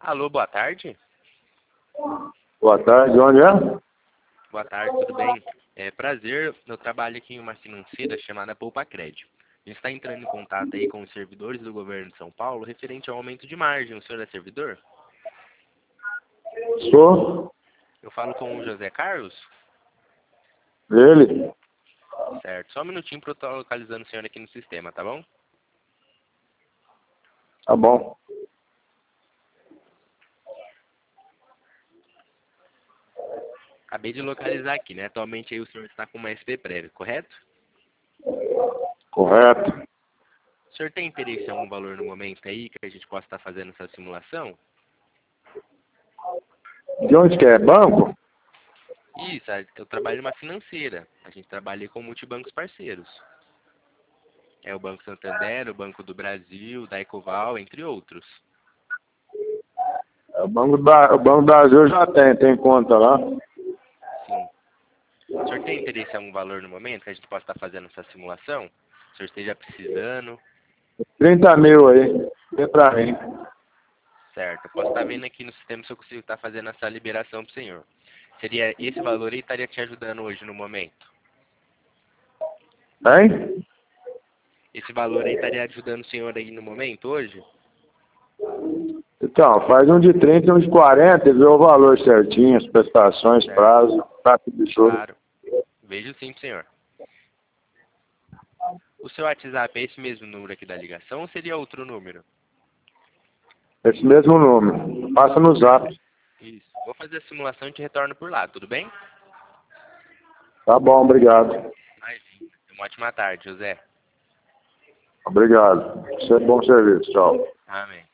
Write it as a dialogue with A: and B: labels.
A: Alô, boa tarde.
B: Boa tarde, onde é?
A: Boa tarde, tudo bem? É prazer, eu trabalho aqui em uma financeira chamada Poupa Crédito. A gente está entrando em contato aí com os servidores do governo de São Paulo referente ao aumento de margem. O senhor é servidor?
B: Sou?
A: Eu falo com o José Carlos?
B: Ele?
A: Certo, só um minutinho para eu estar localizando o senhor aqui no sistema, tá bom?
B: Tá bom.
A: Acabei de localizar aqui, né? Atualmente aí o senhor está com uma SP prévia, correto?
B: Correto.
A: O senhor tem interesse em algum valor no momento aí que a gente possa estar fazendo essa simulação?
B: De onde que é? Banco?
A: Isso, eu trabalho em uma financeira. A gente trabalha com multibancos parceiros. É o Banco Santander, o Banco do Brasil, da Ecoval, entre outros.
B: O Banco do Brasil já tem conta lá.
A: Sim. O senhor tem interesse em algum valor no momento que a gente possa estar fazendo essa simulação? O senhor esteja precisando?
B: 30 mil aí. Vê pra mim.
A: Certo. Eu posso estar vendo aqui no sistema se eu consigo estar fazendo essa liberação para o senhor. Seria esse valor aí estaria te ajudando hoje no momento?
B: Hein?
A: Esse valor aí estaria ajudando o senhor aí no momento hoje?
B: Então, faz um de 30 e um de 40 e vê o valor certinho, as prestações,
A: Certo.
B: prazo, taxa de juros.
A: Claro. Vejo sim, senhor. O seu WhatsApp é esse mesmo número aqui da ligação ou seria outro número?
B: Esse mesmo número. Passa no zap.
A: Isso. Vou fazer a simulação e te retorno por lá, tudo bem?
B: Tá bom, obrigado.
A: Imagina. Uma ótima tarde, José.
B: Obrigado. Bom serviço. Tchau.
A: Amém.